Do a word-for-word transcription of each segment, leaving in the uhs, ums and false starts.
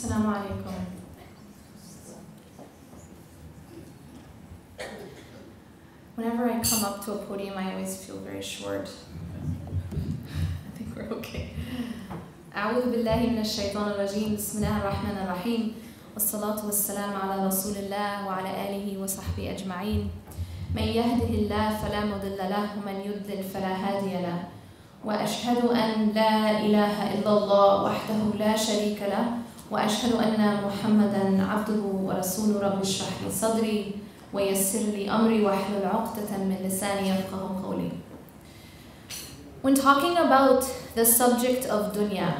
Assalamu alaikum. Whenever I come up to a podium, I always feel very short. I think we're okay. أعوذ بالله من الشيطان الرجيم بسم الله الرحمن الرحيم والصلاة والسلام على رسول الله وعلى آله وصحبه أجمعين من يهده الله فلا مضل له ومن يضلل فلا هادي له وأشهد أن لا إله إلا الله وحده لا شريك له وأشهد أن محمدا عبده ورسوله رب اشرح لي صدري ويسر لي أمري واحلل عقدة من لساني يفقهوا قولي. When talking about the subject of dunya,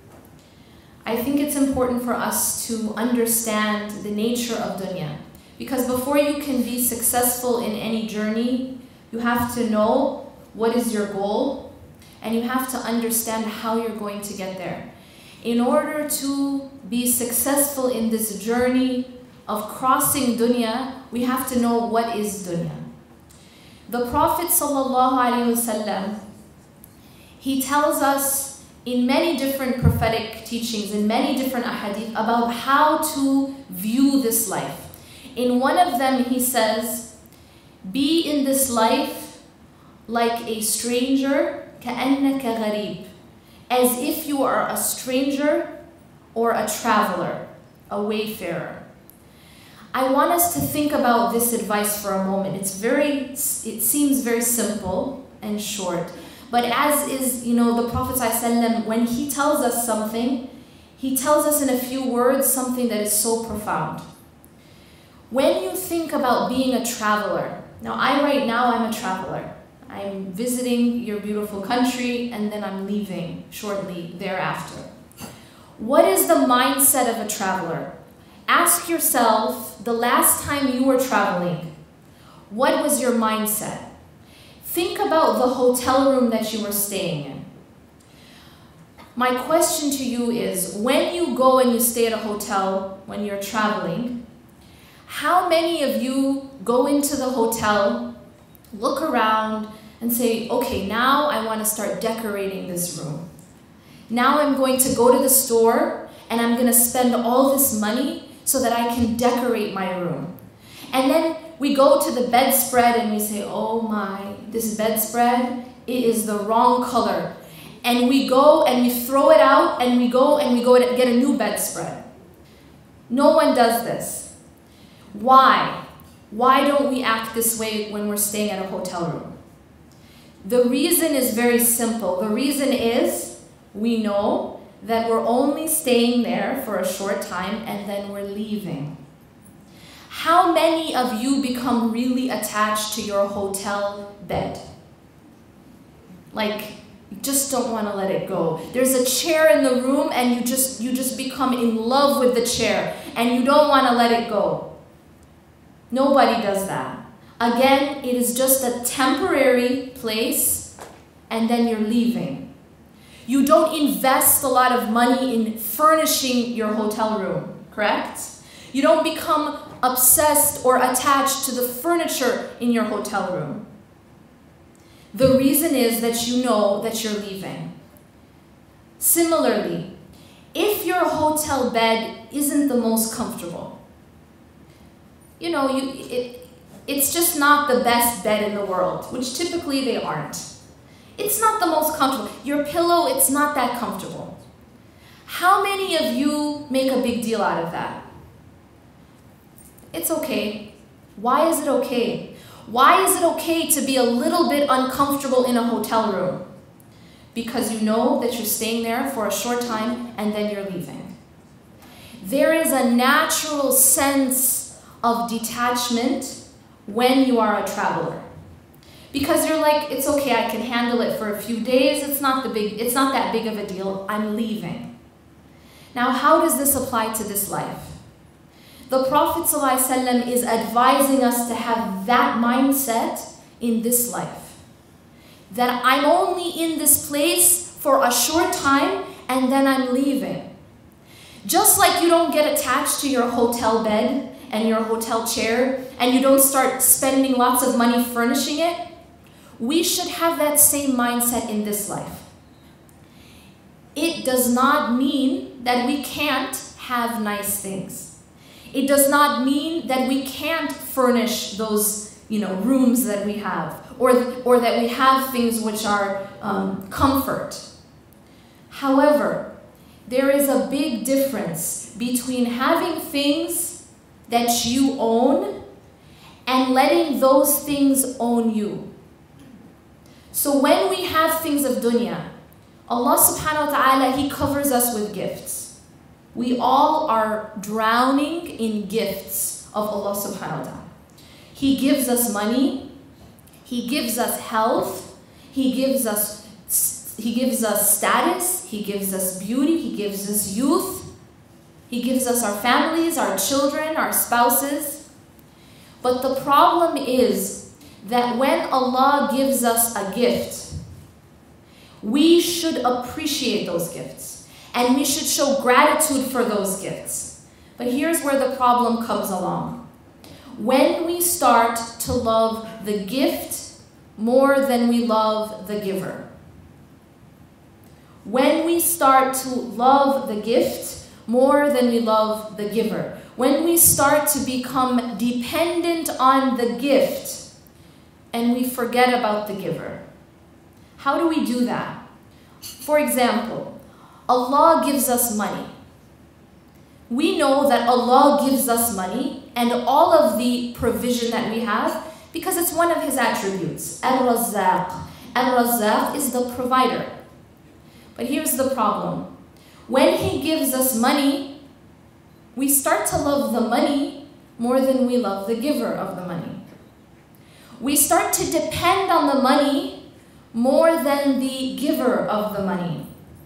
I think it's important for us to understand the nature of dunya. Because before you can be successful in any journey, you have to know what is your goal, and you have to understand how you're going to get there. In order to be successful in this journey of crossing dunya, we have to know what is dunya. The Prophet sallallahu alaihi wasallam, he tells us in many different prophetic teachings, in many different ahadith, about how to view this life. In one of them he says, be in this life like a stranger, كَأَنَّكَ غَرِيب, as if you are a stranger or a traveler, a wayfarer. I want us to think about this advice for a moment. It's very, it seems very simple and short. But as is, you know, the Prophet ﷺ, when he tells us something, he tells us in a few words something that is so profound. When you think about being a traveler, now I right now I'm a traveler. I'm visiting your beautiful country and then I'm leaving shortly thereafter. What is the mindset of a traveler? Ask yourself, the last time you were traveling, what was your mindset? Think about the hotel room that you were staying in. My question to you is, when you go and you stay at a hotel, when you're traveling, how many of you go into the hotel, look around, and say, okay, now I want to start decorating this room. Now I'm going to go to the store and I'm going to spend all this money so that I can decorate my room. And then we go to the bedspread and we say, oh my, this bedspread, it is the wrong color. And we go and we throw it out and we go and we go to get a new bedspread. No one does this. Why? Why don't we act this way when we're staying at a hotel room? The reason is very simple. The reason is we know that we're only staying there for a short time and then we're leaving. How many of you become really attached to your hotel bed? Like, you just don't want to let it go. There's a chair in the room and you just, you just become in love with the chair and you don't want to let it go. Nobody does that. Again, it is just a temporary place and then you're leaving. You don't invest a lot of money in furnishing your hotel room, correct? You don't become obsessed or attached to the furniture in your hotel room. The reason is that you know that you're leaving. Similarly, if your hotel bed isn't the most comfortable, you know, you, it, it's just not the best bed in the world, which typically they aren't. It's not the most comfortable. Your pillow, it's not that comfortable. How many of you make a big deal out of that? It's okay. Why is it okay? Why is it okay to be a little bit uncomfortable in a hotel room? Because you know that you're staying there for a short time and then you're leaving. There is a natural sense of detachment when you are a traveler. Because you're like, it's okay, I can handle it for a few days, it's not the big, it's not that big of a deal, I'm leaving. Now, how does this apply to this life? The Prophet ﷺ is advising us to have that mindset in this life. That I'm only in this place for a short time and then I'm leaving. Just like you don't get attached to your hotel bed and your hotel chair, and you don't start spending lots of money furnishing it, we should have that same mindset in this life. It does not mean that we can't have nice things. It does not mean that we can't furnish those, you know, rooms that we have, or, or that we have things which are um, comfort. However, there is a big difference between having things that you own and letting those things own you. So when we have things of dunya, Allah subhanahu wa ta'ala, He covers us with gifts. We all are drowning in gifts of Allah subhanahu wa ta'ala. He gives us money, He gives us health, He gives us, He gives us status, He gives us beauty, He gives us youth, He gives us our families, our children, our spouses. But the problem is that when Allah gives us a gift, we should appreciate those gifts and we should show gratitude for those gifts. But here's where the problem comes along. When we start to love the gift more than we love the giver. When we start to love the gift more than we love the giver. When we start to become dependent on the gift and we forget about the giver. How do we do that? For example, Allah gives us money. We know that Allah gives us money and all of the provision that we have because it's one of His attributes. Al-Razzaq. Al-Razzaq is the provider. But here's the problem. When He gives us money, we start to love the money more than we love the giver of the money. We start to depend on the money more than the giver of the money.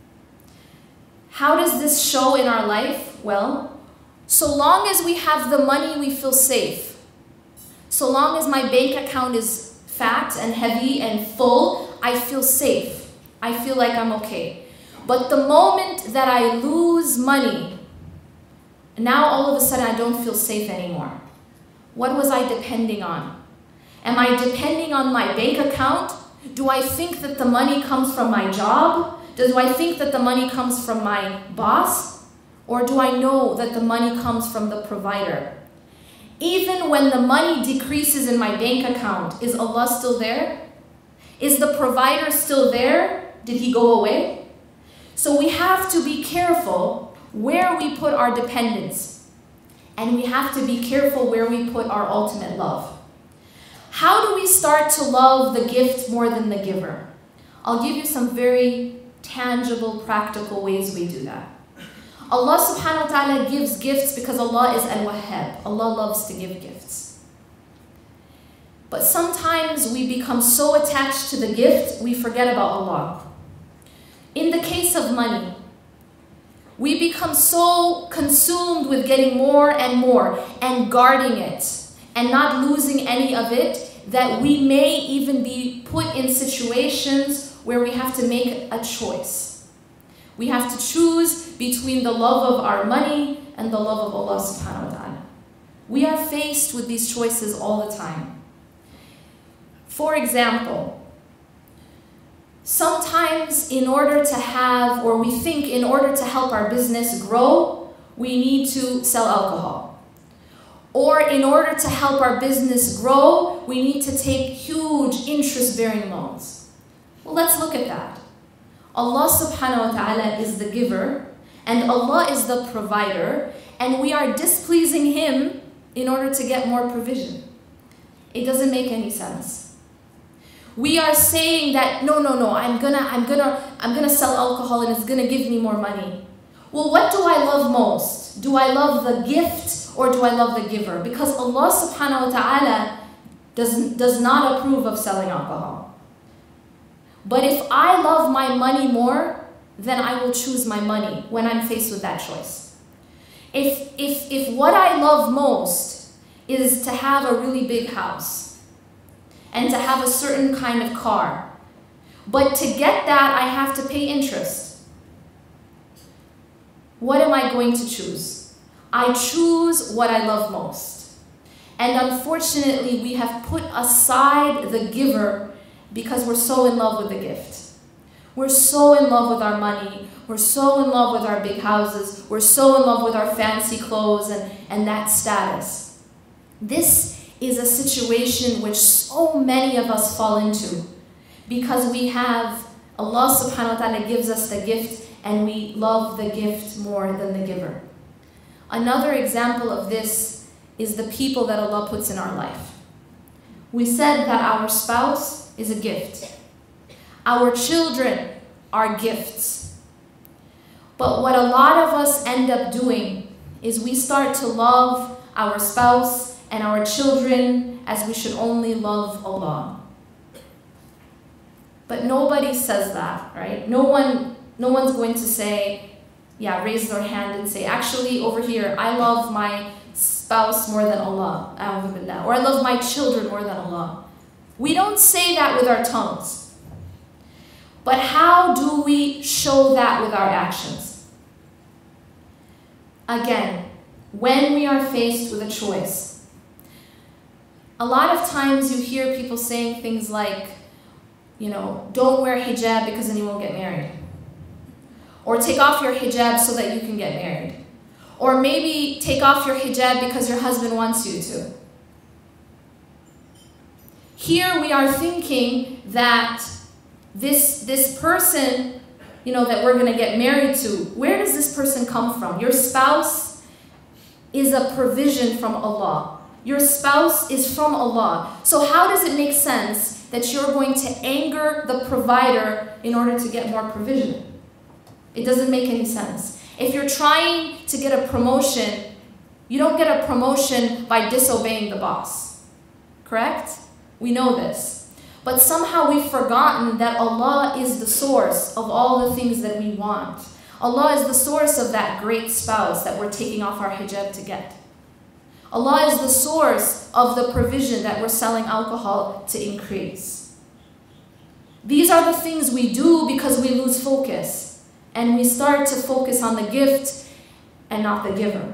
How does this show in our life? Well, so long as we have the money, we feel safe. So long as my bank account is fat and heavy and full, I feel safe. I feel like I'm okay. But the moment that I lose money, now all of a sudden I don't feel safe anymore. What was I depending on? Am I depending on my bank account? Do I think that the money comes from my job? Do I think that the money comes from my boss? Or do I know that the money comes from the provider? Even when the money decreases in my bank account, is Allah still there? Is the provider still there? Did He go away? So we have to be careful where we put our dependence. And we have to be careful where we put our ultimate love. How do we start to love the gift more than the giver? I'll give you some very tangible, practical ways we do that. Allah subhanahu wa ta'ala gives gifts because Allah is Al-Wahhab. Allah loves to give gifts. But sometimes we become so attached to the gift, we forget about Allah. In the case of money, we become so consumed with getting more and more and guarding it and not losing any of it that we may even be put in situations where we have to make a choice. We have to choose between the love of our money and the love of Allah subhanahu wa ta'ala. We are faced with these choices all the time. For example, sometimes in order to have, or we think in order to help our business grow, we need to sell alcohol. Or in order to help our business grow, we need to take huge interest-bearing loans. Well, let's look at that. Allah subhanahu wa ta'ala is the giver, and Allah is the provider, and we are displeasing Him in order to get more provision. It doesn't make any sense. We are saying that, no, no, no, I'm gonna, I'm gonna, I'm gonna sell alcohol and it's gonna give me more money. Well, what do I love most? Do I love the gift or do I love the giver? Because Allah subhanahu wa ta'ala does, does not approve of selling alcohol. But if I love my money more, then I will choose my money when I'm faced with that choice. If, if, if what I love most is to have a really big house and to have a certain kind of car, but to get that I have to pay interest, what am I going to choose? I choose what I love most. And unfortunately, we have put aside the giver because we're so in love with the gift. We're so in love with our money. We're so in love with our big houses. We're so in love with our fancy clothes and, and that status. This is a situation which so many of us fall into because we have Allah subhanahu wa ta'ala gives us the gift and we love the gift more than the giver. Another example of this is the people that Allah puts in our life. We said that our spouse is a gift. Our children are gifts. But what a lot of us end up doing is we start to love our spouse and our children as we should only love Allah. But nobody says that, right? No one, no one's going to say, yeah, raise their hand and say, actually over here, I love my spouse more than Allah, or I love my children more than Allah. We don't say that with our tongues. But how do we show that with our actions? Again, when we are faced with a choice, a lot of times you hear people saying things like, you know, don't wear hijab because then you won't get married. Or take off your hijab so that you can get married. Or maybe take off your hijab because your husband wants you to. Here we are thinking that this, this person, you know, that we're going to get married to, where does this person come from? Your spouse is a provision from Allah. Your spouse is from Allah. So how does it make sense that you're going to anger the provider in order to get more provision? It doesn't make any sense. If you're trying to get a promotion, you don't get a promotion by disobeying the boss. Correct? We know this. But somehow we've forgotten that Allah is the source of all the things that we want. Allah is the source of that great spouse that we're taking off our hijab to get. Allah is the source of the provision that we're selling alcohol to increase. These are the things we do because we lose focus. And we start to focus on the gift and not the giver.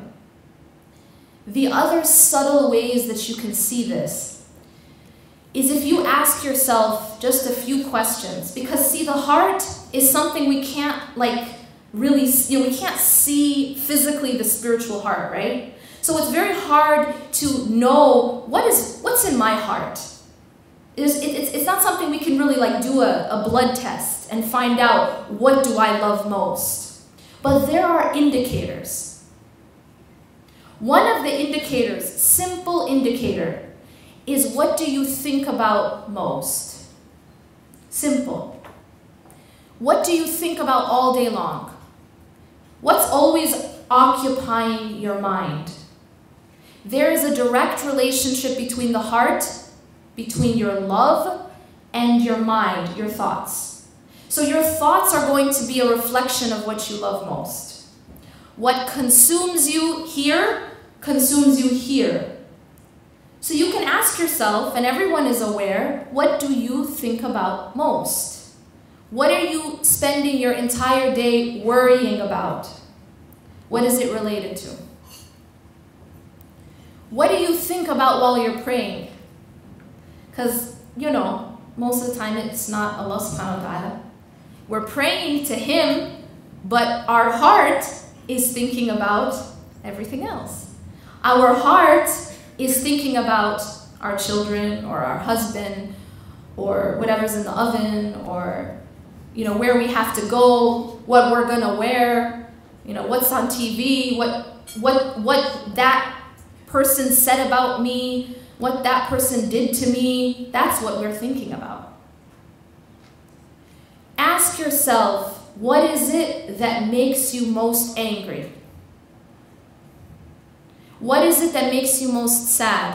The other subtle ways that you can see this is if you ask yourself just a few questions. Because see, the heart is something we can't like really, you know, we can't see physically the spiritual heart, right? So it's very hard to know what is what's in my heart. It's, it's, it's not something we can really like do a, a blood test and find out what do I love most. But there are indicators. One of the indicators, simple indicator, is what do you think about most? Simple. What do you think about all day long? What's always occupying your mind? There is a direct relationship between the heart, between your love, and your mind, your thoughts. So your thoughts are going to be a reflection of what you love most. What consumes you here, consumes you here. So you can ask yourself, and everyone is aware, what do you think about most? What are you spending your entire day worrying about? What is it related to? What do you think about while you're praying? Because, you know, most of the time it's not Allah subhanahu wa ta'ala. We're praying to Him, but our heart is thinking about everything else. Our heart is thinking about our children or our husband or whatever's in the oven or, you know, where we have to go, what we're gonna wear, you know, what's on T V, what, what, what that person said about me, what that person did to me. That's what we're thinking about. Ask yourself, what is it that makes you most angry? What is it that makes you most sad?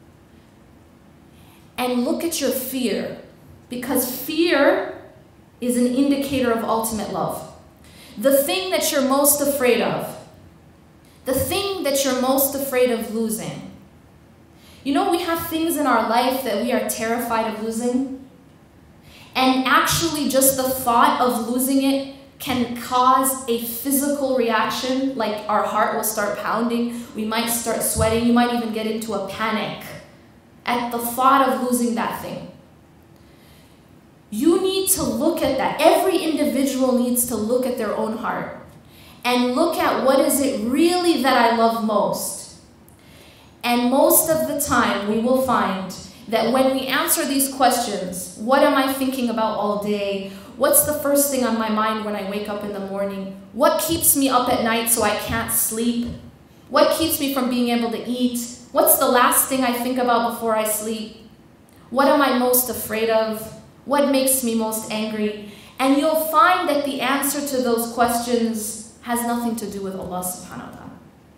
And look at your fear, because fear is an indicator of ultimate love. The thing that you're most afraid of, the thing that you're most afraid of losing. You know, we have things in our life that we are terrified of losing. And actually just the thought of losing it can cause a physical reaction, like our heart will start pounding, we might start sweating, you might even get into a panic at the thought of losing that thing. You need to look at that. Every individual needs to look at their own heart and look at what is it really that I love most. And most of the time we will find that when we answer these questions, what am I thinking about all day? What's the first thing on my mind when I wake up in the morning? What keeps me up at night so I can't sleep? What keeps me from being able to eat? What's the last thing I think about before I sleep? What am I most afraid of? What makes me most angry? And you'll find that the answer to those questions has nothing to do with Allah subhanahu wa ta'ala.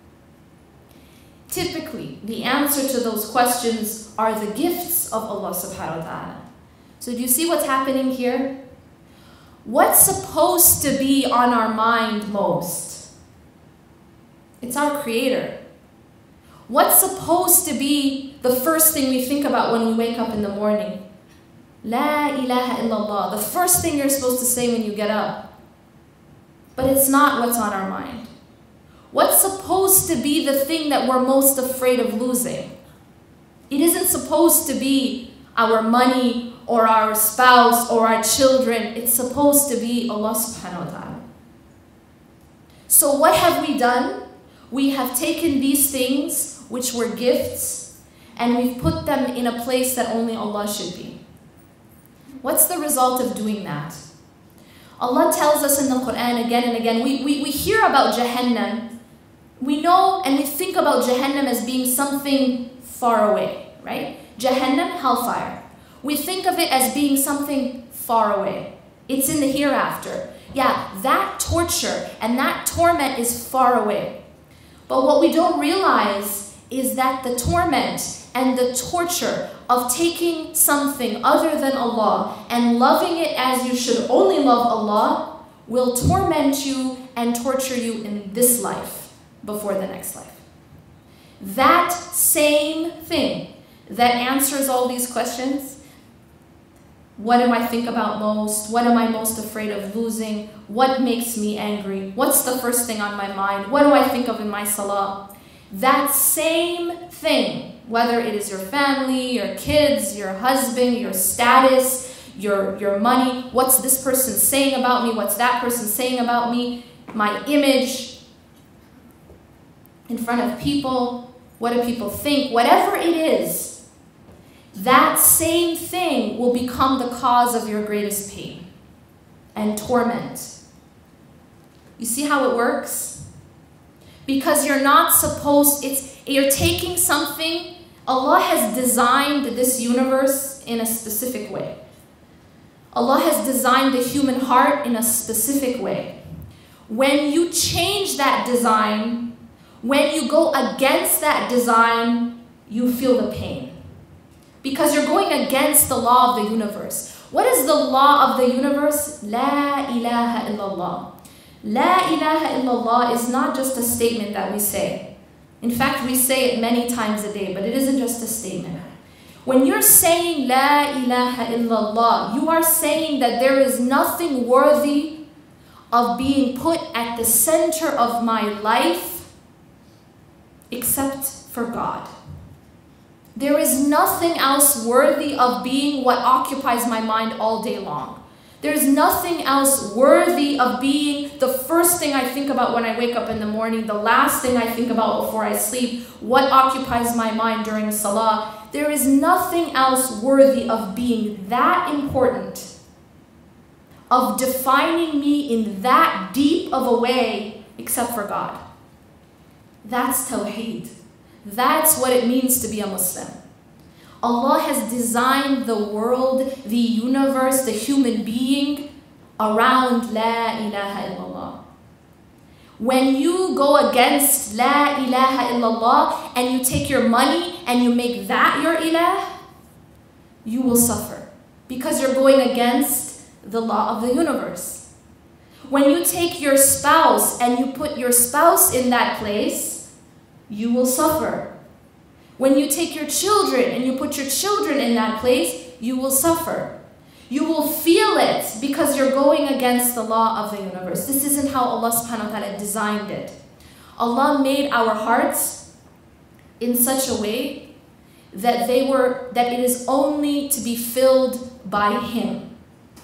Typically, the answer to those questions are the gifts of Allah subhanahu wa ta'ala. So do you see what's happening here? What's supposed to be on our mind most? It's our Creator. What's supposed to be the first thing we think about when we wake up in the morning? La ilaha illallah. The first thing you're supposed to say when you get up. But it's not what's on our mind. What's supposed to be the thing that we're most afraid of losing? It isn't supposed to be our money or our spouse or our children. It's supposed to be Allah subhanahu wa ta'ala. So what have we done? We have taken these things, which were gifts, and we've put them in a place that only Allah should be. What's the result of doing that? Allah tells us in the Quran again and again, we, we, we hear about Jahannam. We know and we think about Jahannam as being something far away, right? Jahannam, hellfire. We think of it as being something far away. It's in the hereafter. Yeah, that torture and that torment is far away. But what we don't realize is that the torment and the torture of taking something other than Allah and loving it as you should only love Allah will torment you and torture you in this life before the next life. That same thing that answers all these questions, what do I think about most? What am I most afraid of losing? What makes me angry? What's the first thing on my mind? What do I think of in my salah? That same thing, whether it is your family, your kids, your husband, your status, your, your money, what's this person saying about me? What's that person saying about me? My image in front of people, what do people think? Whatever it is, that same thing will become the cause of your greatest pain and torment. You see how it works? Because you're not supposed, it's, you're taking something, Allah has designed this universe in a specific way. Allah has designed the human heart in a specific way. When you change that design, when you go against that design, you feel the pain. Because you're going against the law of the universe. What is the law of the universe? La ilaha illallah. La ilaha illallah is not just a statement that we say. In fact, we say it many times a day, but it isn't just a statement. When you're saying La ilaha illallah, you are saying that there is nothing worthy of being put at the center of my life except for God. There is nothing else worthy of being what occupies my mind all day long. There's nothing else worthy of being the first thing I think about when I wake up in the morning, the last thing I think about before I sleep, what occupies my mind during salah. There is nothing else worthy of being that important, of defining me in that deep of a way, except for God. That's Tawheed. That's what it means to be a Muslim. Allah has designed the world, the universe, the human being around La ilaha illallah. When you go against La ilaha illallah and you take your money and you make that your ilah, you will suffer because you're going against the law of the universe. When you take your spouse and you put your spouse in that place, you will suffer. When you take your children and you put your children in that place, you will suffer. You will feel it because you're going against the law of the universe. This isn't how Allah subhanahu wa ta'ala designed it. Allah made our hearts in such a way that they were that it is only to be filled by Him.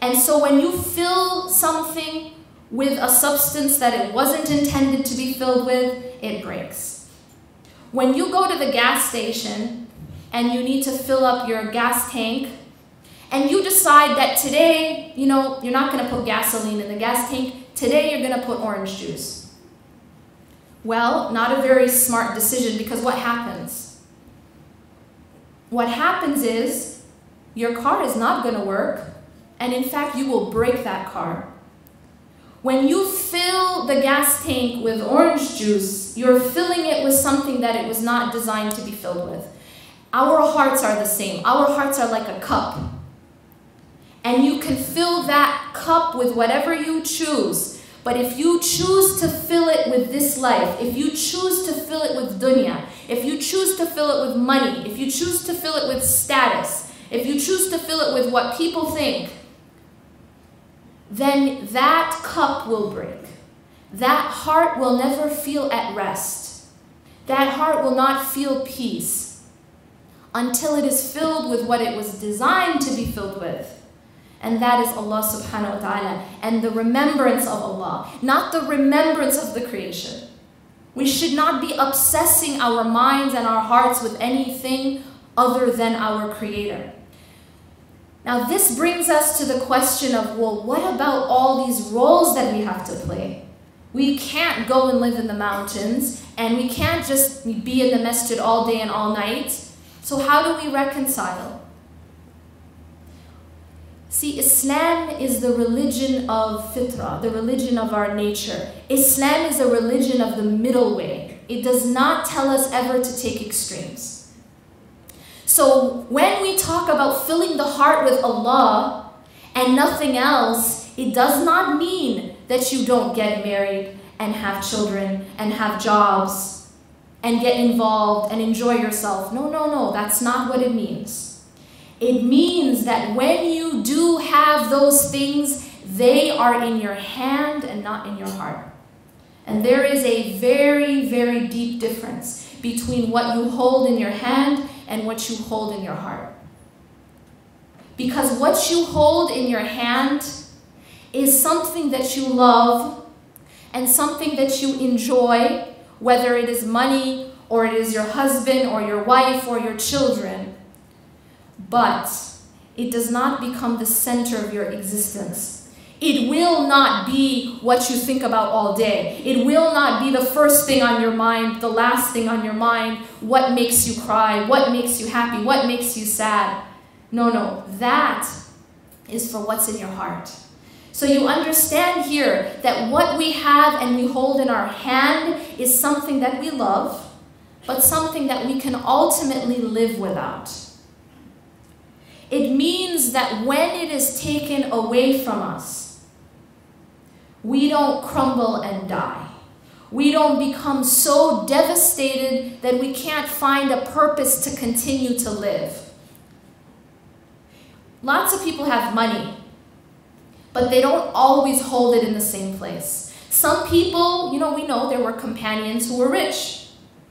And so when you fill something with a substance that it wasn't intended to be filled with, it breaks. When you go to the gas station and you need to fill up your gas tank, and you decide that today, you know, you're not going to put gasoline in the gas tank, today you're going to put orange juice. Well, not a very smart decision, because what happens? What happens is your car is not going to work, and in fact, you will break that car. When you fill the gas tank with orange juice, you're filling it with something that it was not designed to be filled with. Our hearts are the same. Our hearts are like a cup. And you can fill that cup with whatever you choose. But if you choose to fill it with this life, if you choose to fill it with dunya, if you choose to fill it with money, if you choose to fill it with status, if you choose to fill it with what people think, then that cup will break. That heart will never feel at rest. That heart will not feel peace until it is filled with what it was designed to be filled with. And that is Allah subhanahu wa ta'ala, and the remembrance of Allah, not the remembrance of the creation. We should not be obsessing our minds and our hearts with anything other than our Creator. Now this brings us to the question of, well, what about all these roles that we have to play? We can't go and live in the mountains, and we can't just be in the masjid all day and all night. So how do we reconcile? See, Islam is the religion of fitrah, the religion of our nature. Islam is a religion of the middle way. It does not tell us ever to take extremes. So when we talk about filling the heart with Allah and nothing else, it does not mean that you don't get married and have children and have jobs and get involved and enjoy yourself. No, no, no, that's not what it means. It means that when you do have those things, they are in your hand and not in your heart. And there is a very, very deep difference between what you hold in your hand and what you hold in your heart. Because what you hold in your hand is something that you love and something that you enjoy, whether it is money or it is your husband or your wife or your children. But it does not become the center of your existence. It will not be what you think about all day. It will not be the first thing on your mind, the last thing on your mind, what makes you cry, what makes you happy, what makes you sad. No, no, that is for what's in your heart. So you understand here that what we have and we hold in our hand is something that we love, but something that we can ultimately live without. It means that when it is taken away from us, we don't crumble and die. We don't become so devastated that we can't find a purpose to continue to live. Lots of people have money, but they don't always hold it in the same place. Some people, you know, we know there were companions who were rich,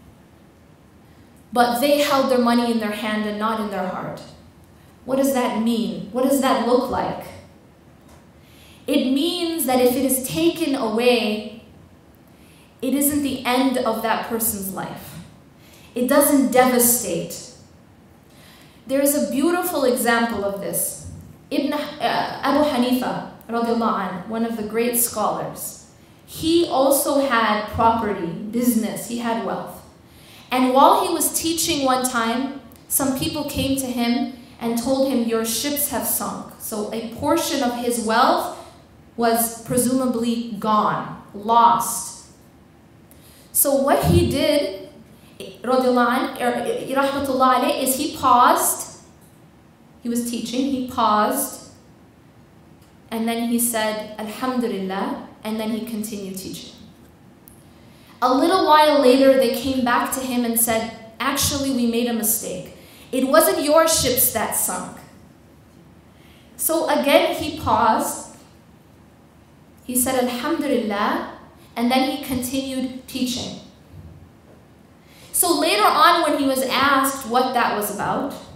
but they held their money in their hand and not in their heart. What does that mean? What does that look like? It means that if it is taken away, it isn't the end of that person's life. It doesn't devastate. There is a beautiful example of this. Ibn uh, Abu Hanifa, radiallahu anh, one of the great scholars, he also had property, business, he had wealth. And while he was teaching one time, some people came to him and told him, your ships have sunk. So a portion of his wealth was presumably gone, lost. So what he did, rahmatullah alayh, is he paused. He was teaching, he paused, and then he said, Alhamdulillah, and then he continued teaching. A little while later, they came back to him and said, actually, we made a mistake. It wasn't your ships that sunk. So again, he paused. He said, Alhamdulillah, and then he continued teaching. So later on, when he was asked what that was about,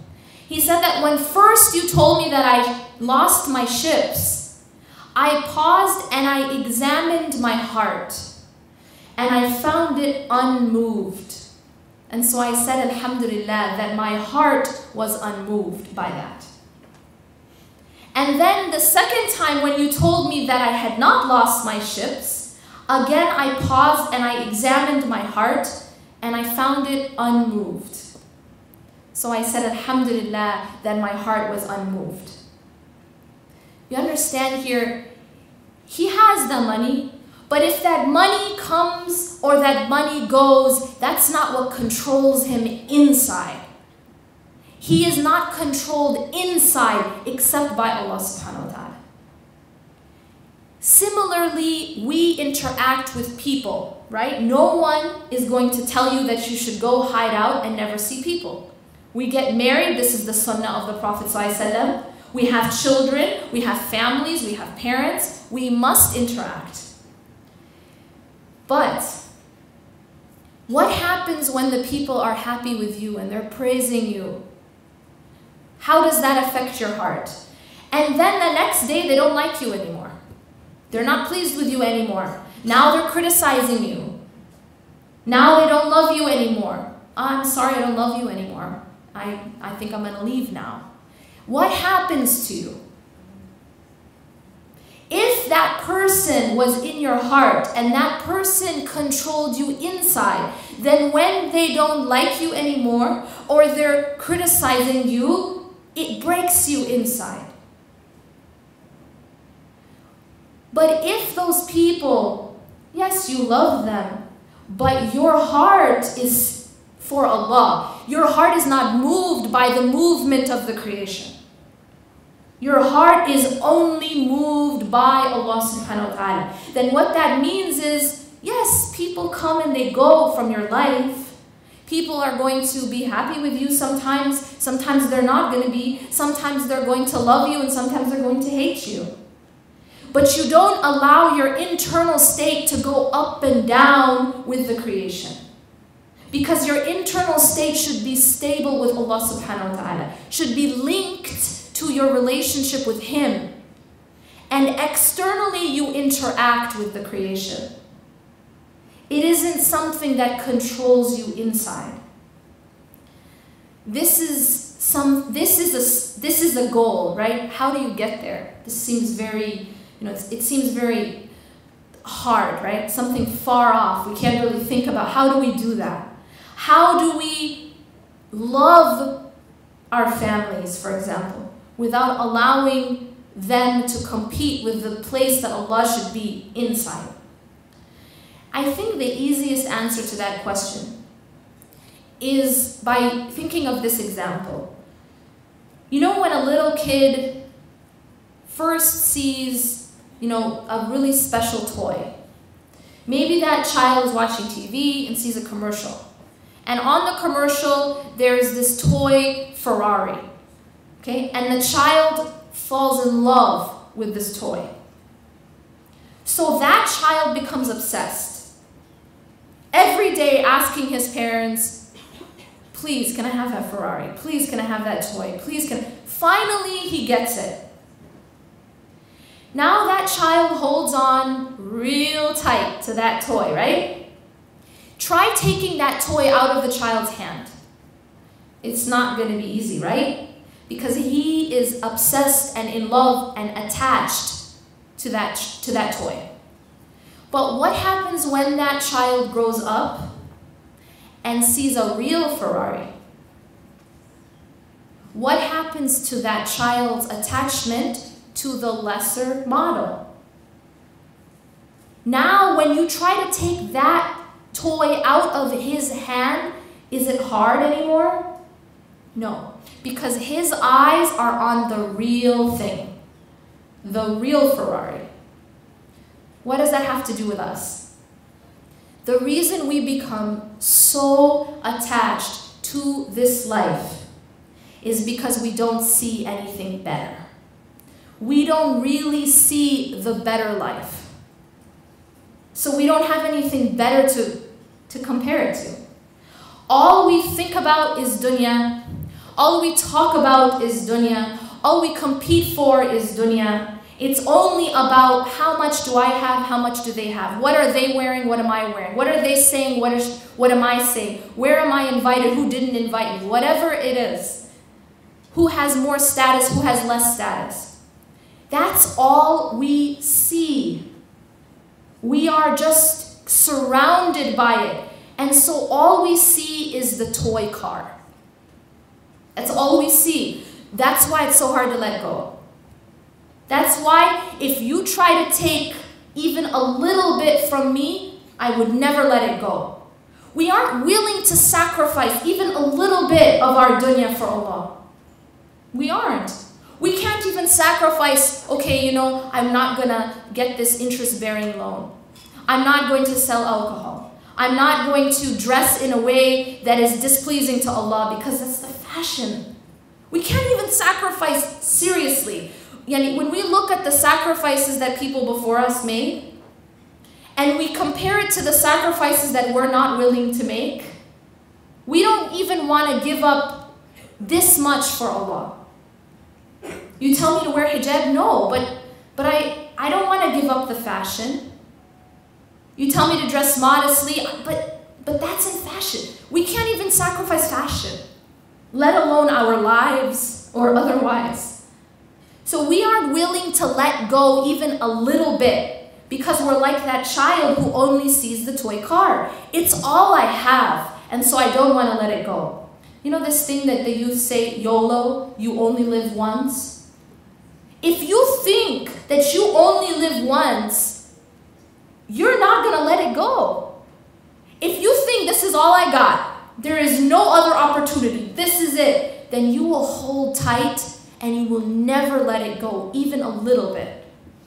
He said that when first you told me that I lost my ships, I paused and I examined my heart, and I found it unmoved. And so I said, Alhamdulillah, that my heart was unmoved by that. And then the second time when you told me that I had not lost my ships, again I paused and I examined my heart, and I found it unmoved. So I said, Alhamdulillah, that my heart was unmoved. You understand here, he has the money, but if that money comes or that money goes, that's not what controls him inside. He is not controlled inside except by Allah subhanahu wa ta'ala. Similarly, we interact with people, right? No one is going to tell you that you should go hide out and never see people. We get married, this is the sunnah of the Prophet ﷺ. We have children, we have families, we have parents. We must interact. But what happens when the people are happy with you and they're praising you? How does that affect your heart? And then the next day they don't like you anymore. They're not pleased with you anymore. Now they're criticizing you. Now they don't love you anymore. I'm sorry, I don't love you anymore. I, I think I'm going to leave now. What happens to you? If that person was in your heart and that person controlled you inside, then when they don't like you anymore or they're criticizing you, it breaks you inside. But if those people, yes, you love them, but your heart is for Allah, your heart is not moved by the movement of the creation. Your heart is only moved by Allah subhanahu wa ta'ala. Then what that means is, yes, people come and they go from your life. People are going to be happy with you sometimes. Sometimes they're not going to be. Sometimes they're going to love you and sometimes they're going to hate you. But you don't allow your internal state to go up and down with the creation. Because your internal state should be stable with Allah subhanahu wa ta'ala. Should be linked to your relationship with Him. And externally you interact with the creation. It isn't something that controls you inside. This is some this is a this is the goal, right? How do you get there? This seems very, you know, it's, it seems very hard, right? Something far off. We can't really think about how do we do that? How do we love our families, for example, without allowing them to compete with the place that Allah should be inside? I think the easiest answer to that question is by thinking of this example. You know when a little kid first sees, you know, a really special toy. Maybe that child is watching T V and sees a commercial. And on the commercial, there's this toy Ferrari. Okay? And the child falls in love with this toy. So that child becomes obsessed. Every day asking his parents, please, can I have that Ferrari? Please, can I have that toy? Please, can I? Finally, he gets it. Now that child holds on real tight to that toy, right? Try taking that toy out of the child's hand. It's not going to be easy, right? Because he is obsessed and in love and attached to that, to that toy. But what happens when that child grows up and sees a real Ferrari? What happens to that child's attachment to the lesser model? Now, when you try to take that toy out of his hand, is it hard anymore? No, because his eyes are on the real thing, the real Ferrari. What does that have to do with us? The reason we become so attached to this life is because we don't see anything better. We don't really see the better life. So we don't have anything better to, to compare it to. All we think about is dunya. All we talk about is dunya. All we compete for is dunya. It's only about how much do I have, how much do they have? What are they wearing, what am I wearing? What are they saying, what, is, what am I saying? Where am I invited, who didn't invite me? Whatever it is. Who has more status, who has less status? That's all we see. We are just surrounded by it. And so all we see is the toy car. That's all we see. That's why it's so hard to let go. That's why if you try to take even a little bit from me, I would never let it go. We aren't willing to sacrifice even a little bit of our dunya for Allah. We aren't. We can't even sacrifice, okay, you know, I'm not going to get this interest-bearing loan. I'm not going to sell alcohol. I'm not going to dress in a way that is displeasing to Allah because that's the fashion. We can't even sacrifice seriously. When we look at the sacrifices that people before us made, and we compare it to the sacrifices that we're not willing to make, we don't even want to give up this much for Allah. You tell me to wear hijab? No, but, but I, I don't want to give up the fashion. You tell me to dress modestly, but, but that's in fashion. We can't even sacrifice fashion, let alone our lives or otherwise. So we aren't willing to let go even a little bit because we're like that child who only sees the toy car. It's all I have, and so I don't want to let it go. You know this thing that the youth say, YOLO, you only live once? If you think that you only live once, you're not going to let it go. If you think this is all I got, there is no other opportunity, this is it, then you will hold tight and you will never let it go, even a little bit.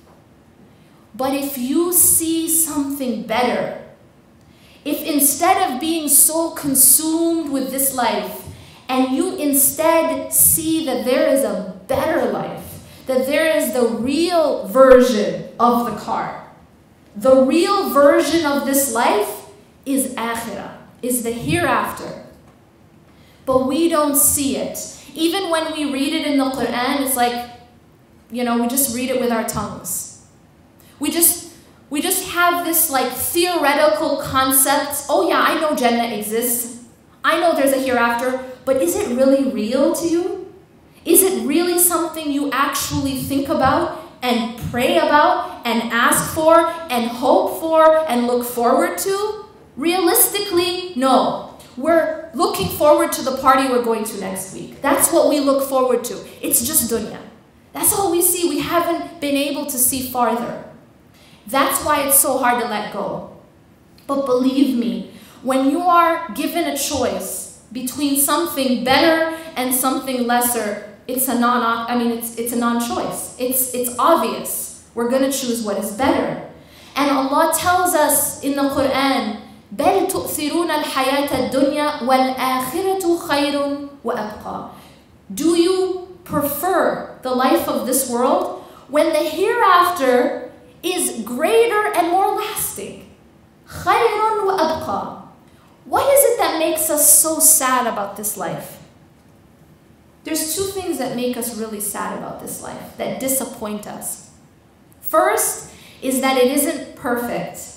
But if you see something better, if instead of being so consumed with this life, and you instead see that there is a better life, that there is the real version of the car, the real version of this life is akhirah, is the hereafter. But we don't see it. Even when we read it in the Quran, it's like, you know, we just read it with our tongues. We just, we just have this like theoretical concept. Oh yeah, I know Jannah exists. I know there's a hereafter, but is it really real to you? Is it really something you actually think about and pray about and ask for and hope for and look forward to? Realistically, no. We're looking forward to the party we're going to next week. That's what we look forward to. It's just dunya. That's all we see. We haven't been able to see farther. That's why it's so hard to let go. But believe me, when you are given a choice between something better and something lesser, it's a non I mean it's it's a non-choice. It's it's obvious. We're going to choose what is better. And Allah tells us in the Quran, بل تؤثرون الحياة الدنيا والآخرة خير وأبقى. Do you prefer the life of this world when the hereafter is greater and more lasting? خير وأبقى. What is it that makes us so sad about this life? There's two things that make us really sad about this life, that disappoint us. First is that it isn't perfect.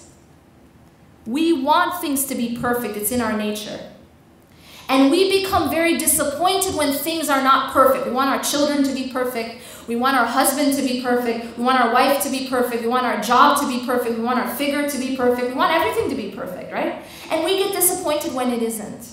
We want things to be perfect. It's in our nature. And we become very disappointed when things are not perfect. We want our children to be perfect. We want our husband to be perfect. We want our wife to be perfect. We want our job to be perfect. We want our figure to be perfect. We want everything to be perfect, right? And we get disappointed when it isn't.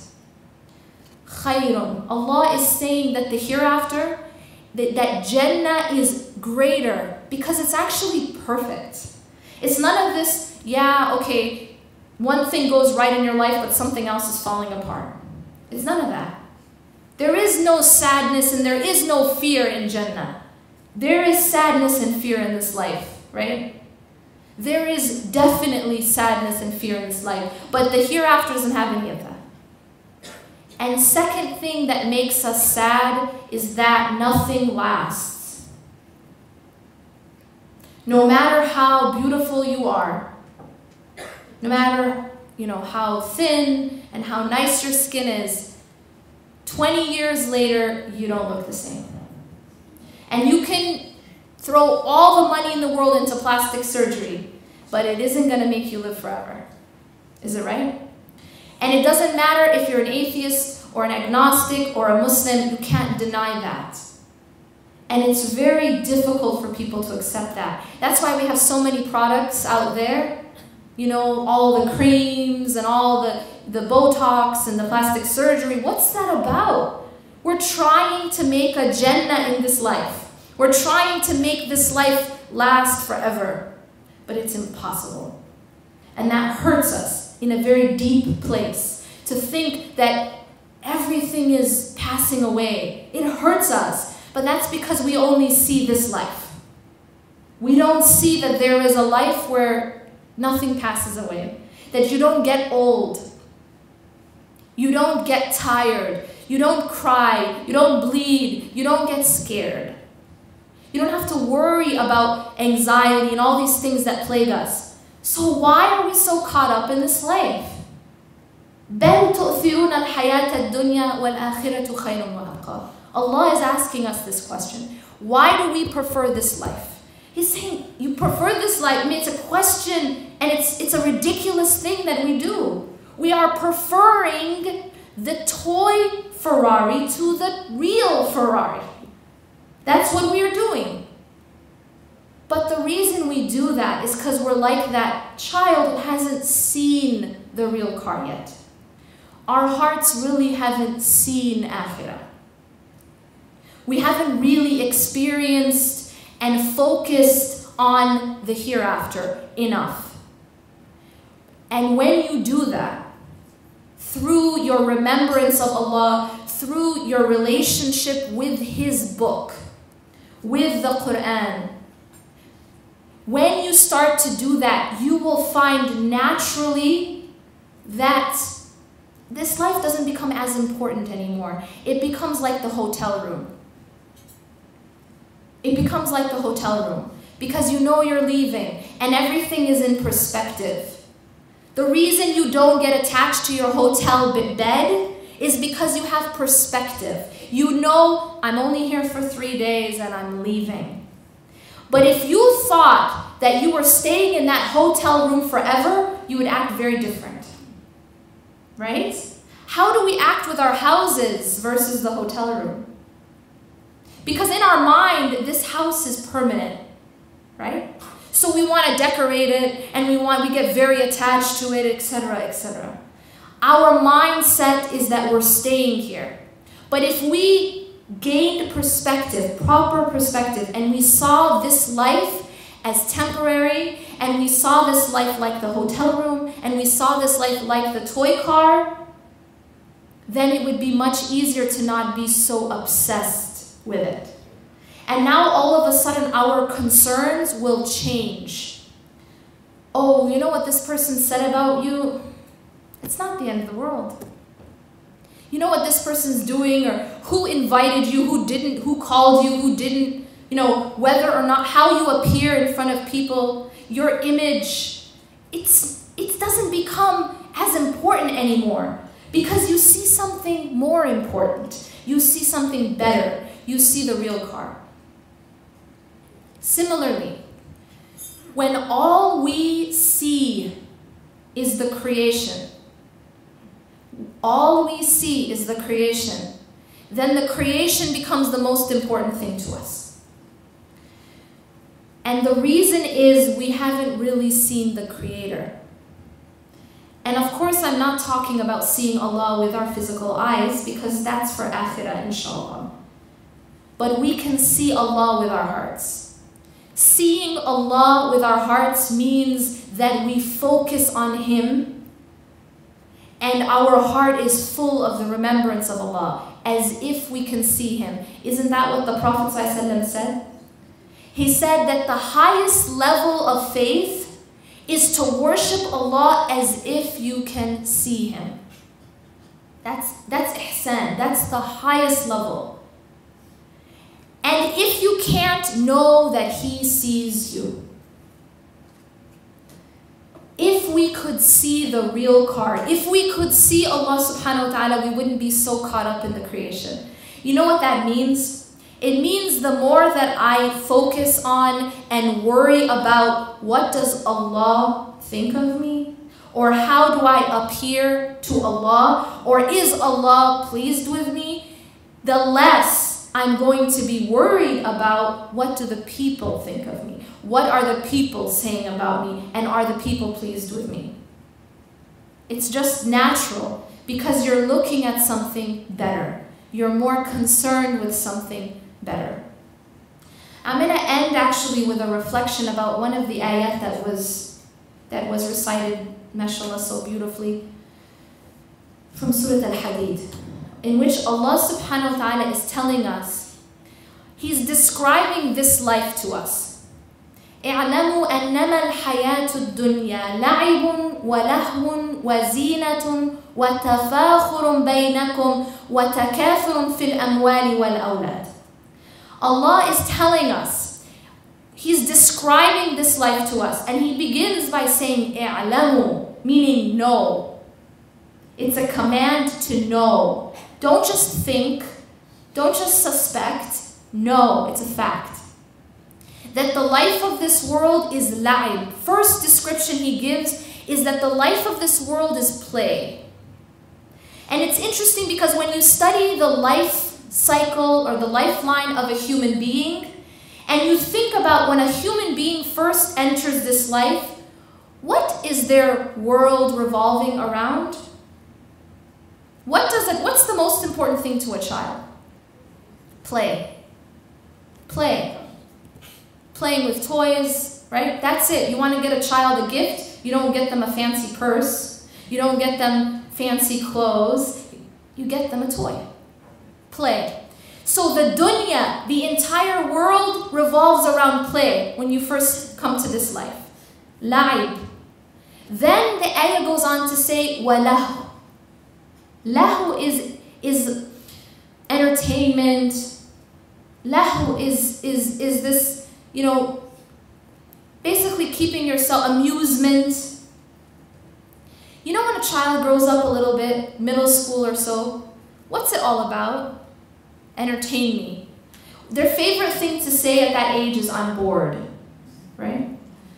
Khayrun. Allah is saying that the hereafter, that, that Jannah is greater because it's actually perfect. It's none of this, yeah, okay, one thing goes right in your life, but something else is falling apart. It's none of that. There is no sadness and there is no fear in Jannah. There is sadness and fear in this life, right? There is definitely sadness and fear in this life, but the hereafter doesn't have any of that. And second thing that makes us sad is that nothing lasts. No matter how beautiful you are, no matter, you know, how thin and how nice your skin is, twenty years later, you don't look the same. And you can throw all the money in the world into plastic surgery, but it isn't going to make you live forever. Is it right? And it doesn't matter if you're an atheist or an agnostic or a Muslim, you can't deny that. And it's very difficult for people to accept that. That's why we have so many products out there. You know, all the creams and all the, the Botox and the plastic surgery. What's that about? We're trying to make a Jannah in this life. We're trying to make this life last forever. But it's impossible. And that hurts us in a very deep place. To think that everything is passing away. It hurts us. But that's because we only see this life. We don't see that there is a life where nothing passes away. That you don't get old. You don't get tired. You don't cry. You don't bleed. You don't get scared. You don't have to worry about anxiety and all these things that plague us. So why are we so caught up in this life? بَلْ تُؤْثِرُونَ الْحَيَاةَ الدُّنْيَا وَالْآخِرَةُ خَيْرٌ وَأَبْقَى. Allah is asking us this question. Why do we prefer this life? He's saying, you prefer this life. I mean, it's a question, and it's, it's a ridiculous thing that we do. We are preferring the toy Ferrari to the real Ferrari. That's what we are doing. But the reason we do that is because we're like that child who hasn't seen the real car yet. Our hearts really haven't seen Akhirah. We haven't really experienced and focused on the hereafter enough. And when you do that, through your remembrance of Allah, through your relationship with His book, with the Quran, when you start to do that, you will find naturally that this life doesn't become as important anymore. It becomes like the hotel room. It becomes like the hotel room because you know you're leaving and everything is in perspective. The reason you don't get attached to your hotel bed is because you have perspective. You know, I'm only here for three days and I'm leaving. But if you thought that you were staying in that hotel room forever, you would act very different. Right? How do we act with our houses versus the hotel room? Because in our mind, this house is permanent, right? So we want to decorate it, and we want we get very attached to it, et cetera, et cetera. Our mindset is that we're staying here. But if we gained perspective, proper perspective, and we saw this life as temporary, and we saw this life like the hotel room, and we saw this life like the toy car, then it would be much easier to not be so obsessed with it. And now all of a sudden our concerns will change. Oh, you know what this person said about you? It's not the end of the world. You know what this person's doing, or who invited you, who didn't, who called you, who didn't, you know, whether or not, how you appear in front of people, your image, it's, it doesn't become as important anymore because you see something more important. You see something better. You see the real car. Similarly, when all we see is the creation, all we see is the creation, then the creation becomes the most important thing to us. And the reason is we haven't really seen the Creator. And of course, I'm not talking about seeing Allah with our physical eyes, because that's for Akhirah, inshallah. But we can see Allah with our hearts. Seeing Allah with our hearts means that we focus on Him and our heart is full of the remembrance of Allah, as if we can see Him. Isn't that what the Prophet ﷺ said? He said that the highest level of faith is to worship Allah as if you can see Him. That's, that's ihsan, that's the highest level. And if you can't, know that He sees you. if we could see the real card, if we could see Allah subhanahu wa ta'ala, we wouldn't be so caught up in the creation. You know what that means? It means the more that I focus on and worry about what does Allah think of me, or how do I appear to Allah, or is Allah pleased with me, the less I'm going to be worried about what do the people think of me. What are the people saying about me, and are the people pleased with me? It's just natural because you're looking at something better. You're more concerned with something better. I'm going to end actually with a reflection about one of the ayat that was, that was recited, mashallah, so beautifully, from Surah Al-Hadid, in which Allah subhanahu wa ta'ala is telling us, He's describing this life to us. اعلموا أنما الحياة الدنيا لعب ولهو وزينة وتفاخر بينكم وتكاثر في الأموال والأولاد. Allah is telling us, He's describing this life to us, and He begins by saying اعلموا, meaning know. It's a command to know. Don't just think, don't just suspect, know, it's a fact. That the life of this world is la'ib. First description He gives is that the life of this world is play. And it's interesting because when you study the life cycle or the lifeline of a human being, and you think about when a human being first enters this life, what is their world revolving around? What does it, what's the most important thing to a child? Play. Play. Playing with toys, right? That's it. You want to get a child a gift, you don't get them a fancy purse, you don't get them fancy clothes, you get them a toy. Play. So the dunya, the entire world revolves around play when you first come to this life. La'ib. Then the ayah goes on to say, walahu. Lahu is, is entertainment. Lahu is, is, is this, you know, basically keeping yourself, amusement. You know when a child grows up a little bit, middle school or so, what's it all about? Entertain me. Their favorite thing to say at that age is, I'm bored, right?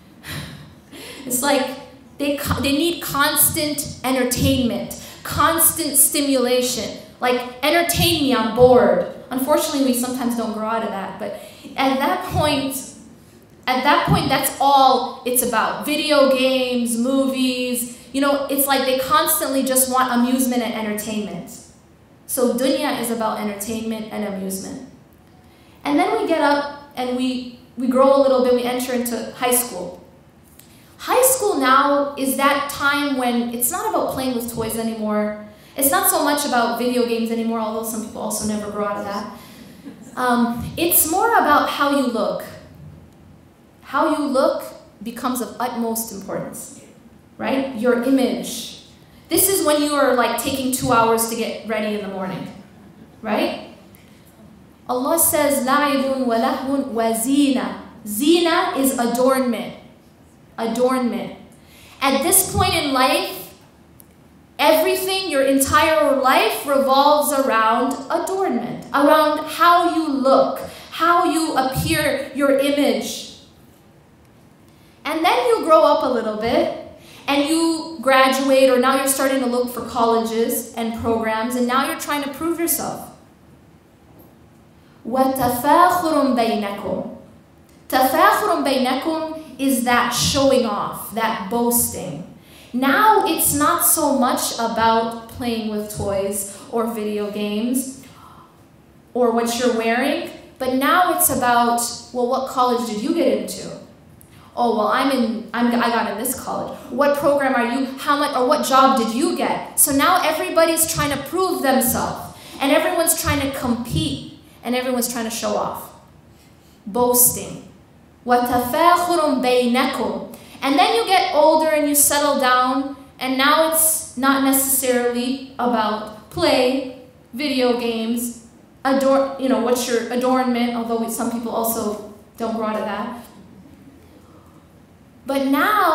It's like they, they need constant entertainment, constant stimulation. Like, entertain me, I'm bored. Unfortunately, we sometimes don't grow out of that, but at that point, at that point, that's all it's about. Video games, movies, you know, it's like they constantly just want amusement and entertainment. So dunya is about entertainment and amusement. And then we get up and we, we grow a little bit, we enter into high school. High school now is that time when it's not about playing with toys anymore. It's not so much about video games anymore, although some people also never grow out of that. Um, it's more about how you look. How you look becomes of utmost importance, right? Your image. This is when you are like taking two hours to get ready in the morning, right? Allah says, لَعِبٌ وَلَهْوٌ وَزِينَةٌ. Zina is adornment. Adornment. At this point in life, everything, your entire life revolves around adornment, around how you look, how you appear, your image. And then you grow up a little bit, and you graduate, or now you're starting to look for colleges and programs, and now you're trying to prove yourself. وَتَفَاخُرٌ بَيْنَكُمْ. تَفَاخُرٌ بَيْنَكُمْ is that showing off, that boasting. Now it's not so much about playing with toys or video games or what you're wearing, but now it's about, well, what college did you get into? Oh, well, I'm in, I'm, I got in this college. What program are you, how much, or what job did you get? So now everybody's trying to prove themselves, and everyone's trying to compete, and everyone's trying to show off. Boasting. وَتَفَاخُرٌ بَيْنَكُمْ. And then you get older and you settle down, and now it's not necessarily about play, video games, adore, you know, what's your adornment, although some people also don't grow out of that. But now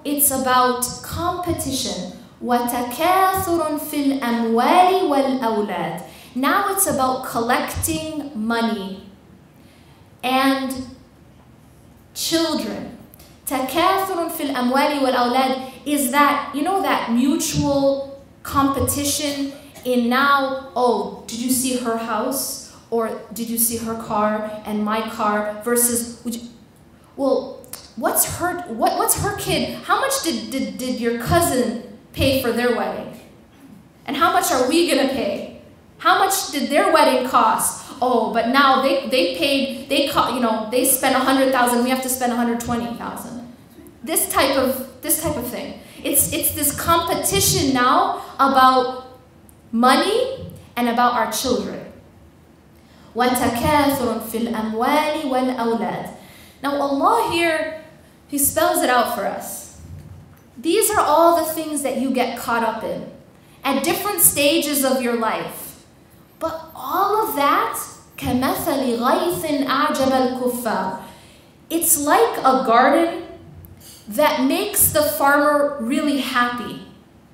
it's about competition. وَتَكَاثُرٌ فِي الْأَمْوَالِ وَالْأَوْلَادِ. Now it's about collecting money and children. تَكَاثُرٌ فِي الْأَمْوَالِ وَالْأَوْلَادِ is that, you know, that mutual competition in now, oh, did you see her house? Or did you see her car and my car versus, would you, well, what's her, what, what's her kid? How much did, did, did your cousin pay for their wedding? And how much are we gonna pay? How much did their wedding cost? Oh, but now they, they paid, they you know, they spent a hundred thousand, we have to spend a hundred twenty thousand. This type of this type of thing. It's it's this competition now about money and about our children. وَتَكَاثُرٌ فِي الْأَمْوَالِ وَالْأَوْلَادِ. Now Allah here, He spells it out for us. These are all the things that you get caught up in at different stages of your life. But all of that, كَمَثَلِ غَيْثٍ أَعْجَبَ الْكُفَّارِ. It's like a garden that makes the farmer really happy.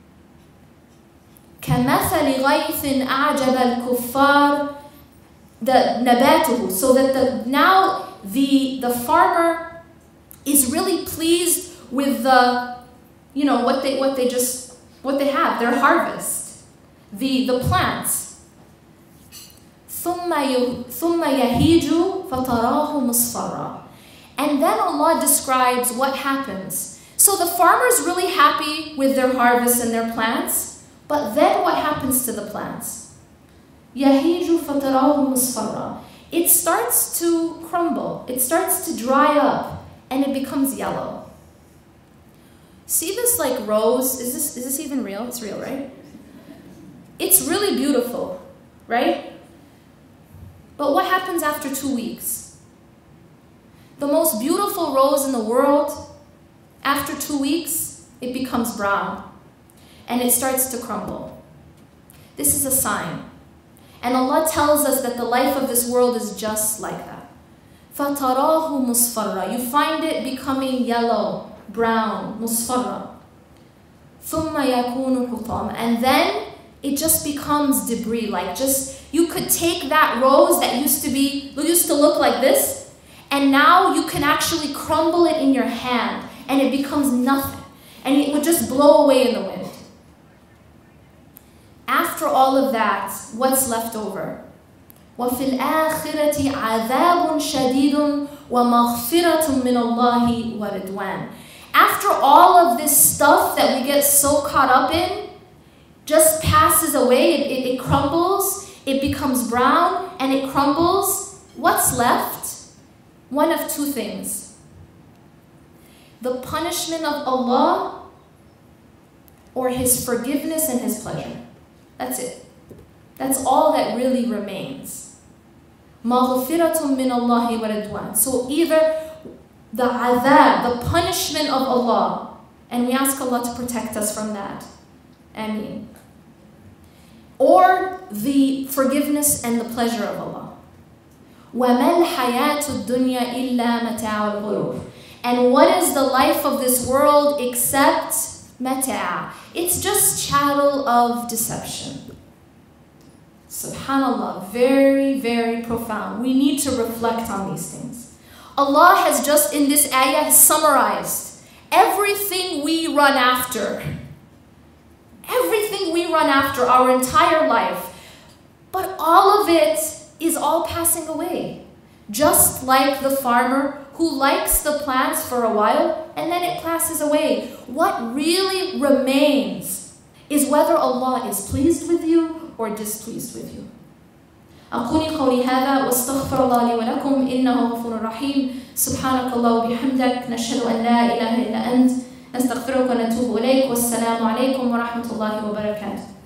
كَمَثَلِ غَيْثٍ أَعْجَبَ الْكُفَّارِ the nabatuhu, so that the now the the farmer is really pleased with the, you know, what they what they just what they have, their harvest, the the plants. ثُمَّ يَهِيجُ فَتَرَاهُ مُصْفَرًا. And then Allah describes what happens. So the farmer's really happy with their harvest and their plants, but then what happens to the plants? يَهِيجُ فَتَرَاهُ مُصْفَرًا. It starts to crumble, it starts to dry up, and it becomes yellow. See this like rose? Is this, is this even real? It's real, right? It's really beautiful, right? But what happens after two weeks? The most beautiful rose in the world, after two weeks, it becomes brown, and it starts to crumble. This is a sign. And Allah tells us that the life of this world is just like that. فَتَرَاهُ مُصْفَرًا. You find it becoming yellow, brown, مُصْفَرًا. ثُمَّ يَكُونُ حُطَامًا. And then it just becomes debris. Like just, you could take that rose that used to be, used to look like this, and now you can actually crumble it in your hand, and it becomes nothing. And it would just blow away in the wind. After all of that, what's left over? وَفِي الْآخِرَةِ عَذَابٌ شَدِيدٌ وَمَغْفِرَةٌ مِّنَ اللَّهِ وَرِضْوَانٌ. After all of this stuff that we get so caught up in, just passes away, it, it, it crumbles, it becomes brown, and it crumbles, what's left? One of two things. The punishment of Allah, or His forgiveness and His pleasure. That's it. That's all that really remains. مَغْفِرَةٌ مِّنَ اللَّهِ وَرِضْوَانٌ. So either the adhab, the punishment of Allah, and we ask Allah to protect us from that. Ameen. Or the forgiveness and the pleasure of Allah. وَمَا الْحَيَاةُ الدُّنْيَا إِلَّا مَتَاعُ الْغُرُورِ. And what is the life of this world except mata'? It's just chattel of deception. Subhanallah, very, very profound. We need to reflect on these things. Allah has just in this ayah summarized everything we run after. Everything we run after our entire life. But all of it is all passing away. Just like the farmer who likes the plants for a while and then it passes away. What really remains is whether Allah is pleased with you or displeased with you. أقول قولي هذا واستغفر الله لي ولكم إنه غفور رحيم. سبحانك الله وبحمدك نشهد أن لا إله إلا أنت نستغفرك ونتوب إليك والسلام عليكم ورحمة الله وبركاته.